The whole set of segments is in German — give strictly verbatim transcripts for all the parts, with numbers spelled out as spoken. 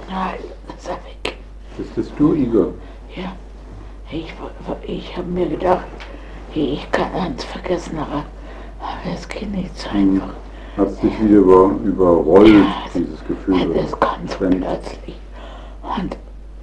Nein, ist er weg. Bist das du, Igor? Ja, ich, ich habe mir gedacht, ich kann Hans vergessen, aber, aber das geht nicht so einfach. Hm. Hat es dich wieder über, überrollt, Ja, dieses Gefühl? das kam so Wenn- plötzlich. Und,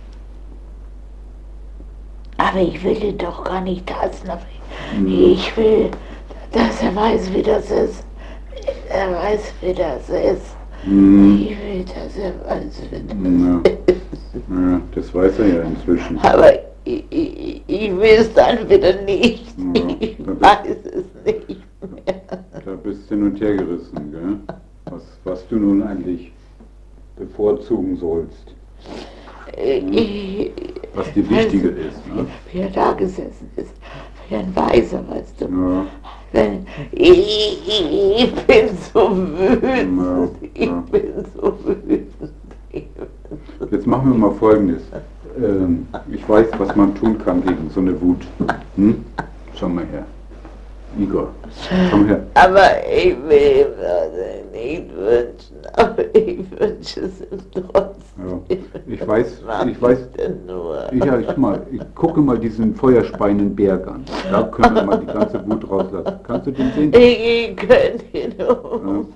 aber ich will ihn doch gar nicht hassen. Aber Hm. ich will, dass er weiß, wie das ist. Er weiß, wie das ist. Hm. Ich will, dass er weiß, wie das Ja. ist. Ja, das weiß er ja inzwischen. Aber ich, ich, ich will es dann wieder nicht. Ja, Ich da bist- weiß es nicht mehr. Da bist du hin und her gerissen, gell? Was, was du nun eigentlich bevorzugen sollst. Ich, Was dir wichtiger ist, ne? wie er da gesessen ist, wie ein Weiser, weißt du. Ja, Wenn, ich, ich, ich bin so wütend, Ja, ich ja. bin so wütend. Ich bin so jetzt machen wir mal Folgendes. Ähm, ich weiß, was man tun kann gegen so eine Wut. Hm? Schau mal her. Igor, komm her. Aber ich will ihm das nicht wünschen, aber ich wünsche es ihm trotzdem. Ja, ich weiß, Was ich weiß, ist denn nur? ja, ich, mal, ich gucke mal diesen feuerspeinen Berg an. Da können wir mal die ganze Wut rauslassen. Kannst du den sehen? Ich, ich könnte ihn um.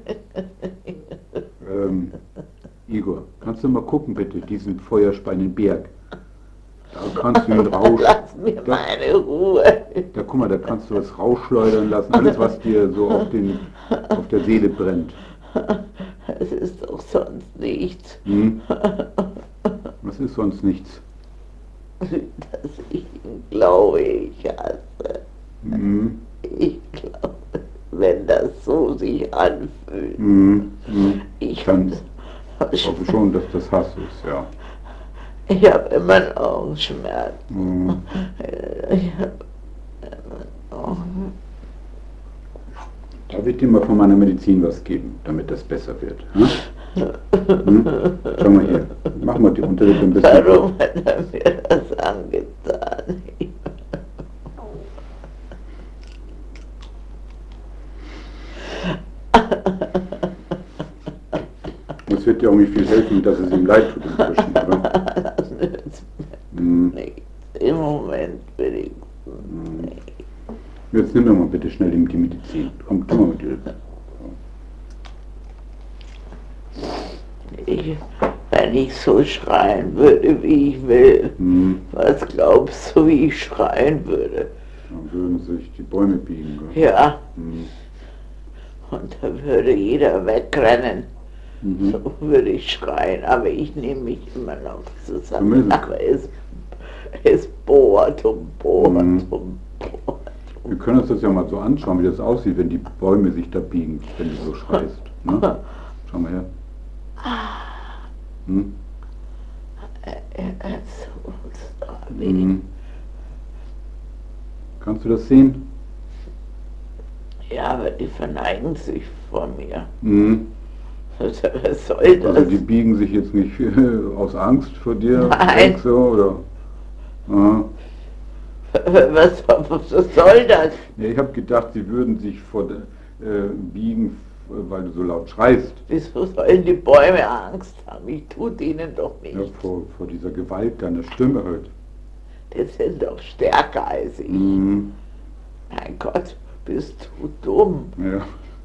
Ähm, Igor, kannst du mal gucken bitte, diesen feuerspeinen Berg? Da kannst du ihn raus... Lass mir Da, meine Ruhe. da guck mal, da kannst du was rausschleudern lassen. Alles, was dir so auf, den, auf der Seele brennt. Es ist doch sonst nichts, Hm? Was ist sonst nichts? dass ich ihn glaube, ich hasse. Hm? Ich glaube, wenn das so sich anfühlt. Hm? Hm? Ich, Dann ich hoffe schon, dass das Hass ist, ja. ich habe immer noch Augenschmerzen. Hm. Ich habe immer noch. Da wird dir mal von meiner Medizin was geben, damit das besser wird. Hm? Hm? Schau mal hier, mach mal die Unterlippe ein bisschen. Warum hat er mir das angetan? Es wird dir auch nicht viel helfen, dass es ihm leid tut inzwischen, oder? Das nützt mir Hm. nichts. Im Moment wenigstens Hm. nicht. Jetzt nimm doch mal bitte schnell ihm die Medizin. Komm, tu mal mit dir. Ich, wenn ich so schreien würde, wie ich will, Hm. was glaubst du, wie ich schreien würde? Dann würden sich die Bäume biegen. Gell? Ja, Hm. und da würde jeder wegrennen. Mhm. So würde ich schreien, aber ich nehme mich immer noch zusammen. Zumindest. Aber es, es bohrt und bohrt Mhm. und bohrt. Wir können uns das ja mal so anschauen, wie das aussieht, wenn die Bäume sich da biegen, wenn du so schreist. Ne? Schau mal her. Hm? Er ist so weh. Mhm. Kannst du das sehen? Ja, aber die verneigen sich vor mir. Mhm. Was soll das? Also die biegen sich jetzt nicht äh, aus Angst vor dir Nein. weg, so, oder? Aha. Was, was soll das? Ja, ich habe gedacht, sie würden sich vor der, äh, biegen, weil du so laut schreist. Wieso sollen die Bäume Angst haben? Ich tut ihnen doch Ja, nichts. vor, vor dieser Gewalt deiner Stimme halt. Die sind doch stärker als ich. Mhm. Mein Gott, bist du dumm. Ja.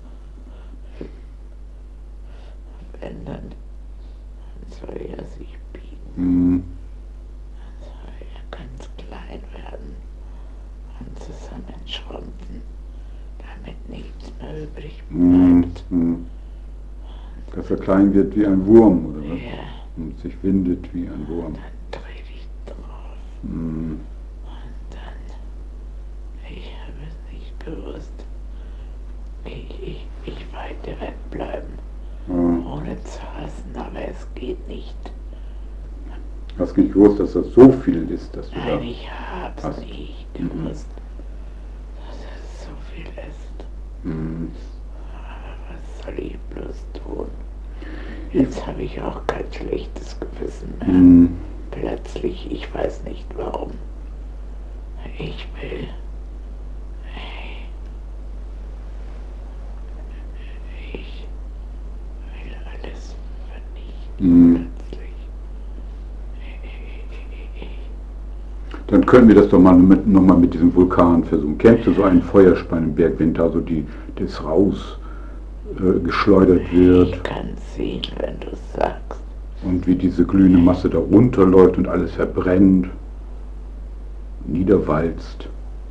Wenn dann, dann soll er sich biegen. Mhm. Dann soll er ganz klein werden und zusammenschrumpfen, damit nichts mehr übrig Mhm. bleibt. Mhm. Dass er klein wird wie ein Wurm, oder was? Ja, Und sich windet wie ein Wurm. dann trete ich drauf Mhm. und dann, ich habe es nicht gewusst. Ich, ich, ich wollte wegbleiben, Ja. ohne zu hassen, aber es geht nicht. Hast nicht gewusst, dass das so viel ist, dass du da... Nein, ich hab's hast. nicht Mhm. gewusst, dass es so viel ist. Mhm. Aber was soll ich bloß tun? Jetzt habe ich auch kein schlechtes Gewissen mehr. Mhm. Plötzlich, ich weiß nicht warum. Ich will... Ich will alles vernichten. Mhm. Plötzlich. könnten wir das doch mal mit, nochmal mit diesem Vulkan versuchen. Kennst du so einen Feuerspein im Berg, wenn da so die, das raus äh, geschleudert wird? Ich kann sehen, wenn du sagst. Und wie diese glühende Masse da runterläuft und alles verbrennt, niederwalzt.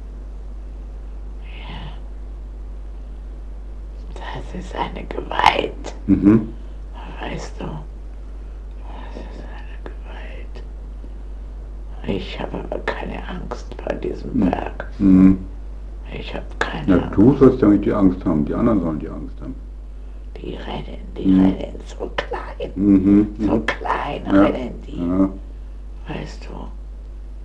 Das ist eine Gewalt. Mhm. Weißt du? Das ist eine Gewalt. Ich habe aber keine Angst vor diesem Mhm. Berg. Mhm. Ich habe keine Ja, Angst. du sollst ja nicht die Angst haben, die anderen sollen die Angst haben. Die rennen, die Mhm. rennen so klein. Mhm. So klein Ja. rennen die. Ja. Weißt du?